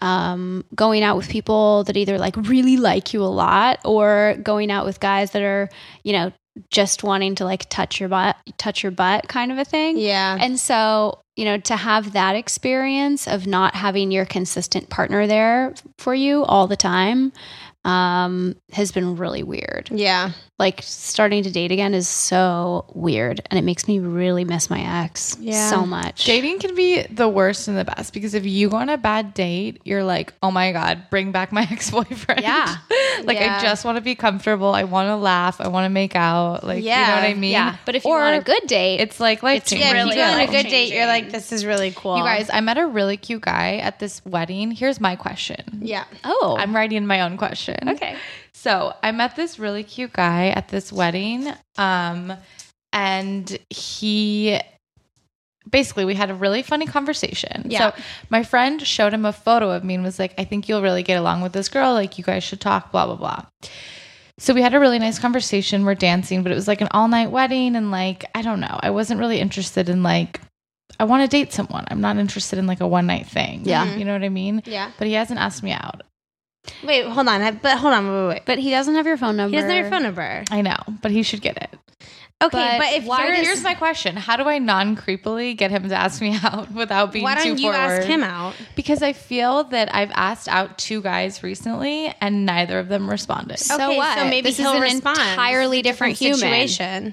um, going out with people that either like really like you a lot or going out with guys that are, you know, just wanting to like touch your butt, touch your butt kind of a thing. Yeah. And so, you know, to have that experience of not having your consistent partner there for you all the time um, has been really weird. Yeah. Like starting to date again is so weird and it makes me really miss my ex Yeah. so much. Dating can be the worst and the best because if you go on a bad date, you're like, oh my God, bring back my ex-boyfriend. Yeah. like Yeah. I just want to be comfortable. I want to laugh. I want to make out. Like, you know Yeah. what I mean? Yeah. But if you Or want a good date, it's like life It's changing. Yeah. really if you go on a life good date, you're like, changing. this is really cool. You guys, I met a really cute guy at this wedding. Here's my question. Yeah. oh, I'm writing my own question. okay. So I met this really cute guy at this wedding. Um, and he basically we had a really funny conversation. Yeah. So my friend showed him a photo of me and was like, I think you'll really get along with this girl. Like you guys should talk, blah, blah, blah. So we had a really nice conversation. We're dancing, but it was like an all night wedding. And like, I don't know. I wasn't really interested in like, I want to date someone. I'm not interested in like a one night thing. Yeah. You know what I mean? Yeah. But he hasn't asked me out. Wait, hold on. I, but hold on. Wait, wait, wait. But he doesn't have your phone number. He doesn't have your phone number. I know, but he should get it. Okay, But but, if why you're, does- Here's my question. How do I non-creepily get him to ask me out without being why too don't you forward? ask him out? Because I feel that I've asked out two guys recently and neither of them responded. So okay, what? So maybe This he'll is an respond. entirely It's a different human. situation.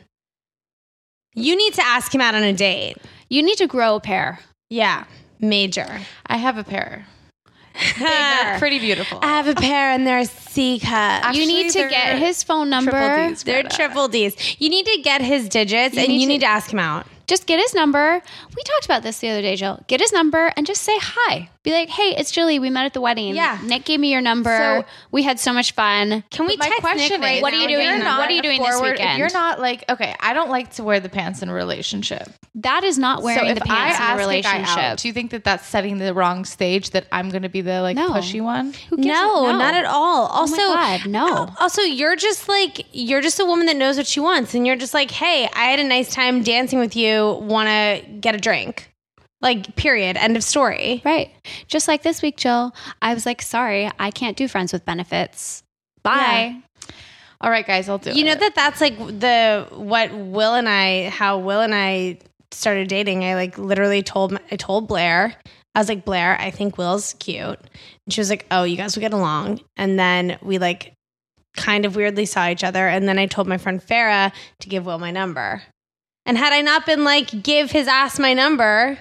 You need to ask him out on a date. You need to grow a pair. Yeah, major. I have a pair. They're I pretty beautiful. have a pair and they're C cup. Actually, you need to they're get his phone number. Triple D's, They're Greta. triple D's. You need to get his digits You and need you to- need to ask him out. Just get his number. We talked about this the other day, Jill. Get his number and just say hi. Be like, hey, it's Jilly. We met at the wedding. Yeah. Nick gave me your number. So- we had so much fun. Can we But my text question Nick right is, What are now you and doing? get his You're not What are you a doing this forward- weekend? If you're not like, okay, I don't like to wear the pants in a relationship. That is not wearing so if the pants I in a ask relationship. a guy out, do you think that that's setting the wrong stage that I'm going to be the like No. pushy one? Who gives No, a- not at all. Also, oh my God, no. Also, you're just like you're just a woman that knows what she wants, and you're just like, hey, I had a nice time dancing with you. Want to get a drink? Like, period. End of story. Right. Just like this week, Jill, I was like, sorry, I can't do friends with benefits. Bye. All right, guys, I'll do it. You know that that's like the what Will and I, how Will and I started dating. I like literally told my- I told Blair. I was like, Blair, I think Will's cute. And she was like, oh, you guys will get along. And then we like kind of weirdly saw each other. And then I told my friend Farah to give Will my number. And had I not been like, give his ass my number,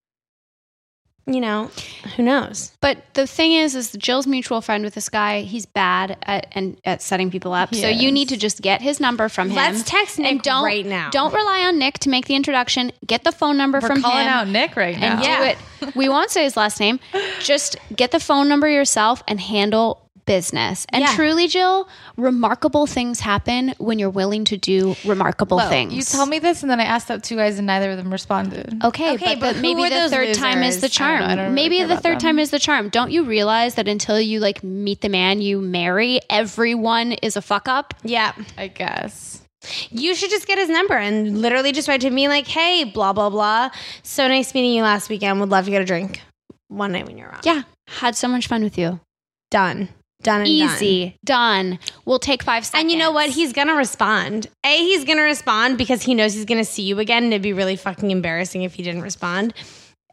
you know, who knows? But the thing is, is Jill's mutual friend with this guy, he's bad at and at setting people up. He so you is. need to just get his number from him. Let's text Nick and don't, right now. Don't rely on Nick to make the introduction. Get the phone number We're from calling him. out Nick right now. and Yeah. do it. We won't say his last name. Just get the phone number yourself and handle business. And Yeah. truly, Jill, remarkable things happen when you're willing to do remarkable Well, things. You tell me this, and then I asked out two guys, and neither of them responded. Okay, Okay, but, but the, who maybe were the those third time is the losers? charm. I don't know. I don't really maybe care the about third them. time is the charm. Don't you realize that until you like meet the man you marry, everyone is a fuck up? Yeah. I guess. You should just get his number and literally just write to me like, hey, blah, blah, blah. So nice meeting you last weekend. Would love to get a drink one night when you're around. Yeah, had so much fun with you. Done. Done and done. Easy, done. We'll take five seconds. And you know what? He's going to respond. A, he's going to respond because he knows he's going to see you again. And it'd be really fucking embarrassing if he didn't respond.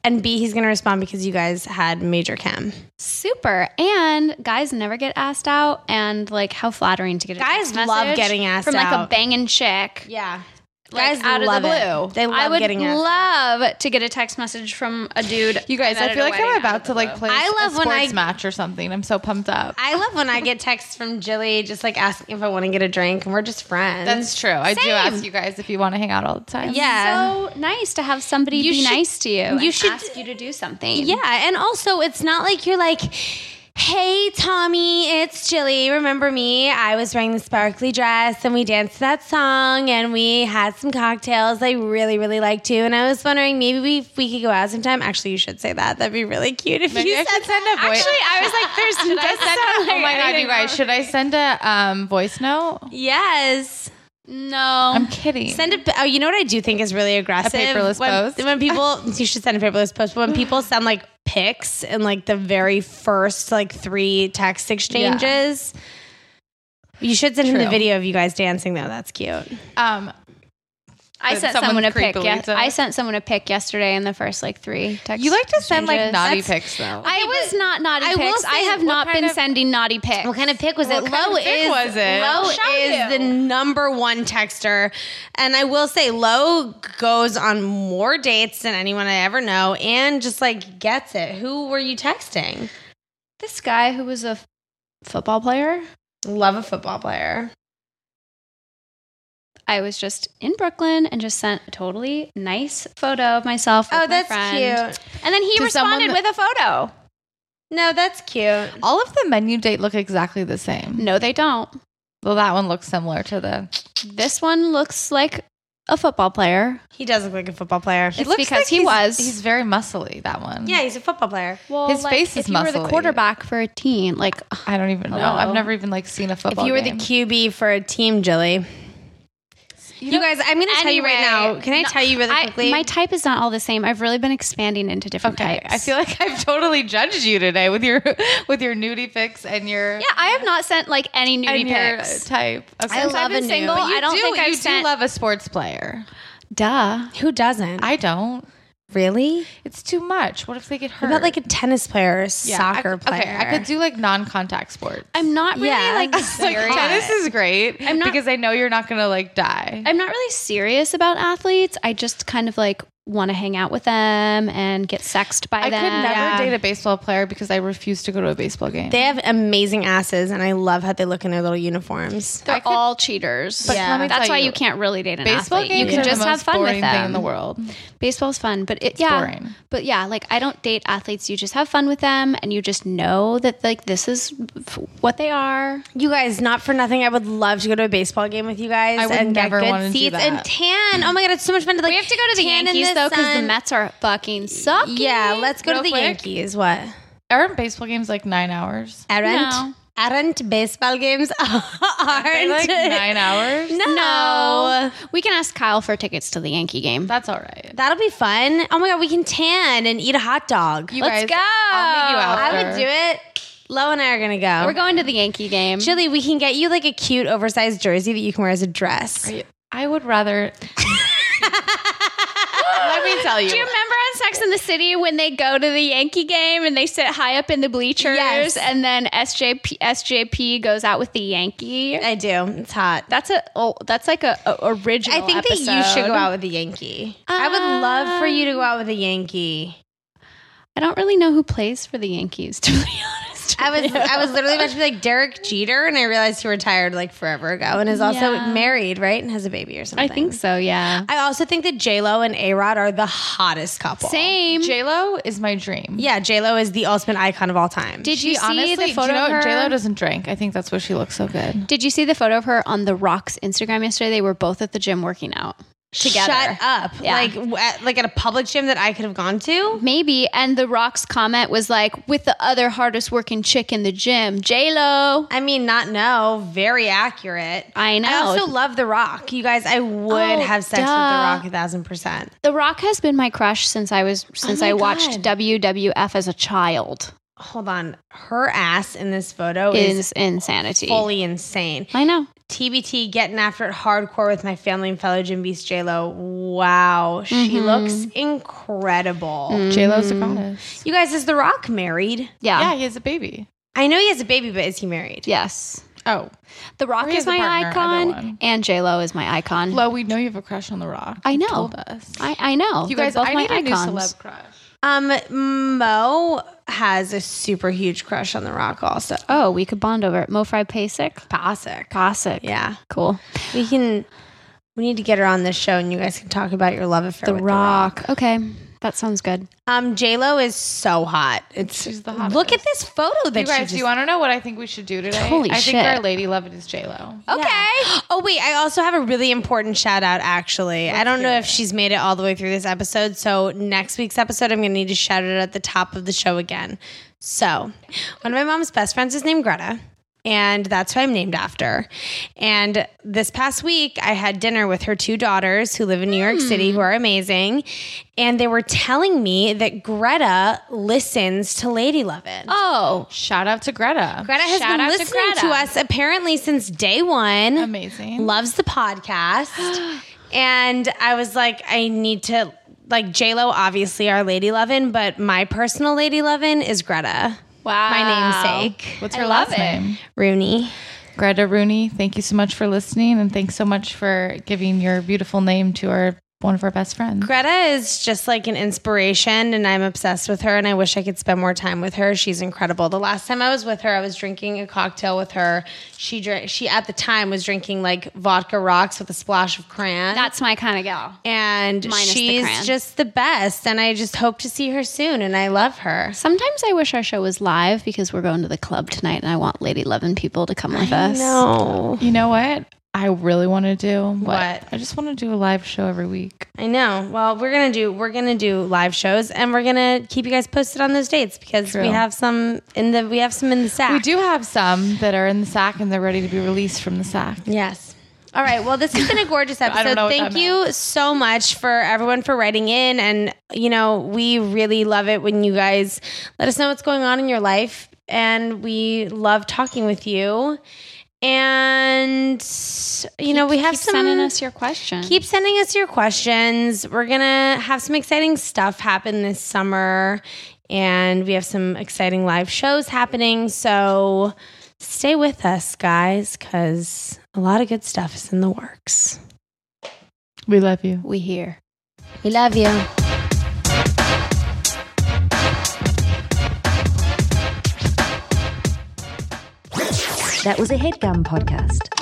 And B, he's going to respond because you guys had major chem. Super. And guys never get asked out. And like how flattering to get a Guys text love message getting asked from like out. a banging chick. Yeah. Like, Guys out of the love blue. it. They love I would getting asked out. love to get a text message from a dude. You guys, I met I at feel a like I'm wedding out about of to the like blue. play I a love when sports I- match or something. I'm so pumped up. I love when I get texts from Jilly just like asking if I want to get a drink and we're just friends. That's true. I do Same. ask you guys if you want to hang out all the time. Yeah. So nice to have somebody You be should- nice to you. you and should- ask you to do something. Yeah, and also it's not like you're like, hey Tommy, it's Jilly. Remember me? I was wearing the sparkly dress and we danced to that song and we had some cocktails I really, really liked to. And I was wondering maybe we we could go out sometime. Actually, you should say that. That'd be really cute if Maybe you I said should send a voice. Actually, I was like, there's Should I doesn't send sound a, oh like my god, you anything guys! wrong. Should I send a um, voice note? Yes. No. I'm kidding. Send a. Oh, you know what I do think is really aggressive? paperless when, post? When people, you should send a paperless post. But when people send like pics in like the very first like three text exchanges, you should send him the True. video of you guys dancing though. That's cute. Um, I That sent someone someone a pic. creepily Yes, took. I sent someone a pic yesterday in the first like three text. you like to send like exchanges. naughty That's- pics though. I was not naughty I will pics. I say, have what not kind been of- sending naughty pics. What kind of pic was What it? kind Lo of pic is was it? Lo I'll show is you. the number one texter, and I will say Lo goes on more dates than anyone I ever know, and just like gets it. Who were you texting? This guy who was a f- football player. Love a football player. I was just in Brooklyn and just sent a totally nice photo of myself with Oh, my that's friend. cute. And then he To someone responded that- with a photo. No, that's cute. All of the menu date look exactly the same. No, they don't. Well, that one looks similar to the. This one looks like a football player. He does look like a football player. It's because he he's, was. He's very muscly. That one. Yeah, he's a football player. Well, His like, face is if you were the muscly. quarterback for a team, like I don't even know. Hello. I've never even like seen a If football. you were game. the Q B for a team, Jilly. You, guys, I'm going to tell you right Anyway, now. Can I no, tell you really I- quickly? my type is not all the same. I've really been expanding into different Okay, types. I feel like I've totally judged you today with your with your nudie pics and your yeah, I have not sent like any nudie and your pics. type. Okay. I Since love I've been a nude. single, But You I don't do, think I've you sent. do love a sports player. Duh. Who doesn't? I don't. really? It's too much. What if they get hurt? What about like a tennis player or a Yeah, soccer I, player? Okay, I could do like non-contact sports. I'm not really Yeah. like Like, serious. Tennis is great I'm not- because I know you're not gonna like die. I'm not really serious about athletes. I just kind of like want to hang out with them and get sexed by I them. could never Yeah. date a baseball player because I refuse to go to a baseball game. They have amazing asses, and I love how they look in their little uniforms. They're I could- all cheaters. But let me That's tell why you, you can't really date an baseball athlete. games You can are just the have most fun with boring them. thing in the world. Baseball's fun, but it, yeah, boring. but yeah, like I don't date athletes. You just have fun with them, and you just know that like this is f- what they are. You guys, not for nothing, I would love to go to a baseball game with you guys I would and never get wanna good do seats that. and tan. Oh my god, it's so much fun to like. We have to go to the tan in Yankees though because the sun. Mets are fucking sucking. Yeah, let's go Real to the quick. Yankees. What? Aren't baseball games like nine hours? Aren't No. aren't baseball games aren't They're like nine hours. No. No, we can ask Kyle for tickets to the Yankee game. That's all right. That'll be fun. Oh my god, we can tan and eat a hot dog. You Let's guys, go. I'll meet you I after. would do it. Lo and I are gonna go. We're going to the Yankee game. Chili, we can get you like a cute oversized jersey that you can wear as a dress. I would rather. Let me tell you. Do you remember on Sex and the City when they go to the Yankee game and they sit high up in the bleachers Yes. and then S J P S J P goes out with the Yankee? I do. It's hot. That's a oh, that's like a, a original. I think that you should episode. go out with a Yankee. I would love for you to go out with a Yankee. I don't really know who plays for the Yankees, to be honest. I was with you. I was literally about to be like Derek Jeter, and I realized he retired like forever ago, and is also Yeah. married, right, and has a baby or something. I think so. Yeah. I also think that J Lo and A Rod are the hottest couple. Same. J Lo is my dream. Yeah, J Lo is the ultimate icon of all time. Did She you see honestly, the do photo you know of her? J Lo doesn't drink. I think that's why she looks so good. Did you see the photo of her on The Rock's Instagram yesterday? They were both at the gym working out together. Shut up! Yeah. Like w- at, like at a public gym that I could have gone to. Maybe. And The Rock's comment was like, with the other hardest working chick in the gym, J-Lo. I mean, not no, very accurate. I know. I also love The Rock. You guys, I would Oh, have sex with The duh. Rock a thousand percent. The Rock has been my crush since I was since my I watched God. W W F as a child. Hold on, her ass in this photo is Is insanity. fully insane. I know. T B T, getting after it hardcore with my family and fellow Gym Beast J-Lo. Wow. She Mm-hmm. looks incredible. Mm. J-Lo's a goddess. You guys, is The Rock married? Yeah. Yeah, he has a baby. I know he has a baby, but is he married? Yes. Oh. The Rock Or he is has a my partner, either icon, one. and J-Lo is my icon. Lo, we know you have a crush on The Rock. I You know. told us. I, I know. you They're guys, both I my need a new icons. celeb crush. Um, Mo has a super huge crush on The Rock also. Oh, we could bond over it. Mo Fry Pasek? Pasek. Pasek. Yeah. Cool. We can, we need to get her on this show and you guys can talk about your love affair The with Rock. The Rock. Okay. That sounds good. Um, J-Lo is so hot. It's She's the hottest. Look at this photo that You guys, she do just you want to know what I think we should do today? Holy I think shit. our lady love it is J-Lo. Okay. Oh, wait. I also have a really important shout out, actually. I don't know hear if she's made it all the way through this episode. So, next week's episode, I'm going to need to shout it at the top of the show again. So, one of my mom's best friends is named Greta. And that's who I'm named after. And this past week, I had dinner with her two daughters who live in New York City, who are amazing. And they were telling me that Greta listens to Lady Lovin'. Oh. Shout out to Greta. Greta has Shout been out to listening to, Greta. us apparently since day one. Amazing. Loves the podcast. And I was like, I need to, like, J-Lo, obviously our Lady Lovin', but my personal Lady Lovin' is Greta. Wow. My namesake. What's I her love last it. name? Rooney. Greta Rooney. Thank you so much for listening, and thanks so much for giving your beautiful name to our one of our best friends. Greta is just like an inspiration, and I'm obsessed with her, and I wish I could spend more time with her. She's incredible. The last time I was with her, I was drinking a cocktail with her. She drank, she at the time was drinking like vodka rocks with a splash of cran. That's my kind of gal. and minus the she's cran. just the best, and I just hope to see her soon, and I love her. Sometimes I wish our show was live because we're going to the club tonight and I want Lady Lovin' people to come with us. No. You know what? I really want to do but What? I just want to do a live show every week. I know. Well, we're gonna do we're gonna do live shows, and we're gonna keep you guys posted on those dates because True. we have some in the we have some in the sack. We do have some that are in the sack and they're ready to be released from the sack. Yes. All right. Well, this has been a gorgeous I don't episode. know what Thank that you so much for everyone for writing in, and you know we really love it when you guys let us know what's going on in your life, and we love talking with you. And you know we have Keep some sending us your questions. Keep sending us your questions. We're going to have some exciting stuff happen this summer, and we have some exciting live shows happening. So stay with us, guys, because a lot of good stuff is in the works. We love you. We hear. We love you. That was a HeadGum podcast.